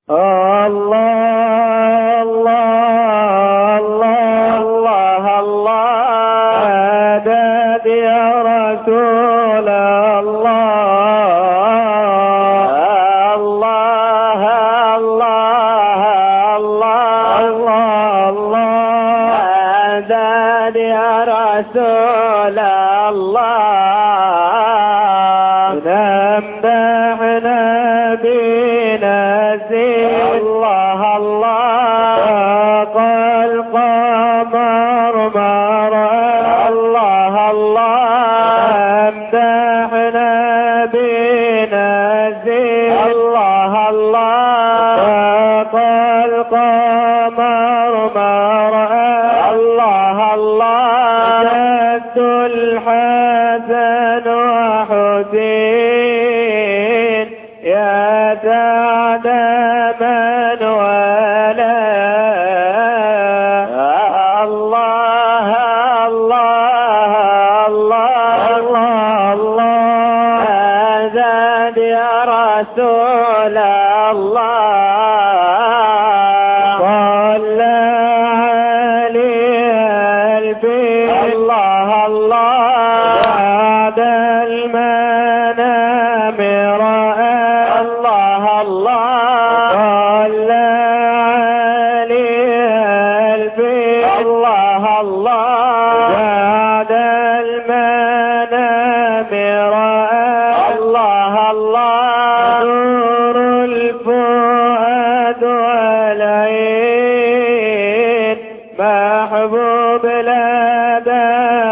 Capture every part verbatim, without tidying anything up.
الله الله الله الله أداد يا رسول الله الله الله الله الله أداد يا رسول الله نمدحنا بنزيل الله الله قال قمر مرأة الله الله امدحنا بنزيل الله الله قال قمر مرأة الله الله جد الحسن وحسين يا سعد من ولا الله الله الله الله الله زاد يا رسول الله صلى عليه البيت الله الله بعد المنام رأى الله الله صلى عليه البيت الله الله بعد المنام رأى الله الله نور الفؤاد والعين محبوب لدى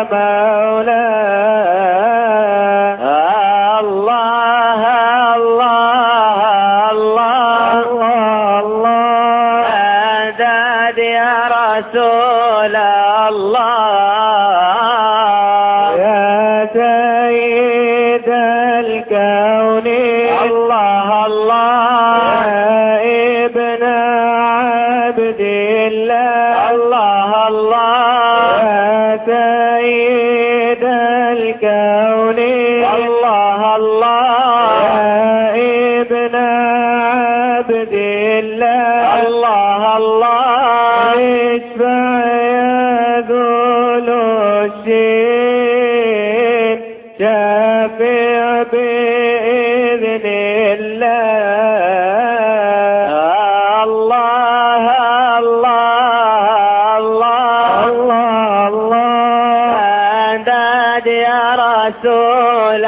مولاه الله الله الله الله أداد يا رسول الله يا سيد الكون الله الله يا ابن عبد الله الله الله يا سيد الكون الله الله يا ابن عبد الله الله الله اشفع يا ذو الشين شافع بإذن الله الله الله الله الله الله أداد يا رسول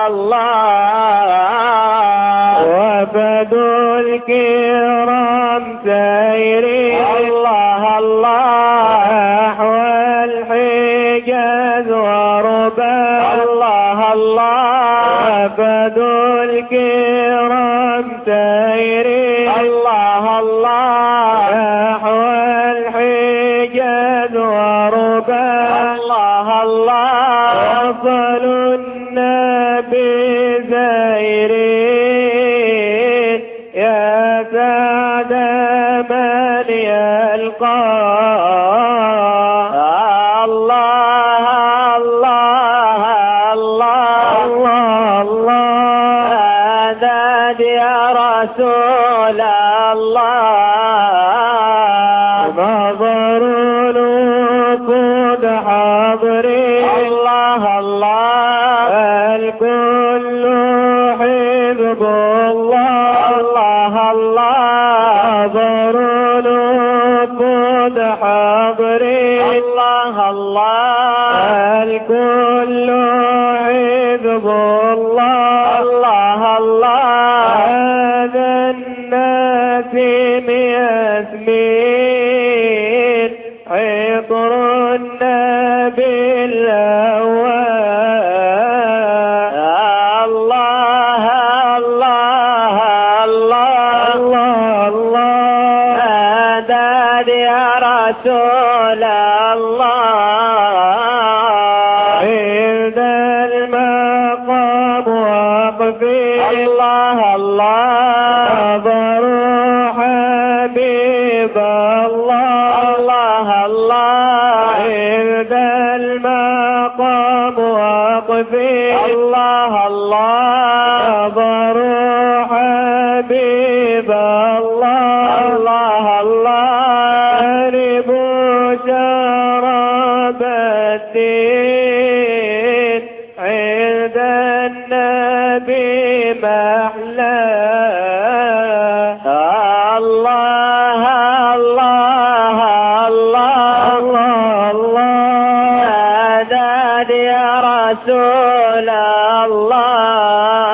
الله وفد الكرام سيري الله الله نحو الحجاز وربا الله الله وفد الكرام سيري الله الله نحو الحجاز وربا الله الله وصل النبي زيرين يا سعد من يلقى الله الله الله الله الله أداد يا رسول الله نظر الوفود حاضرين الله الله الكل حزب الله الله الله نظر الوفود حاضرين الله الله الكل حزب الله الله الله هذا الناس ياسمين عطر النبي الأول الله الله الله الله الله أداد يا رسول الله عند المقام وقفي الله الله نظروا حبيب الله الله الله عند المقام الله الله شربوا شراب الدين عند النبي محلاه الله الله الله الله يا رسول الله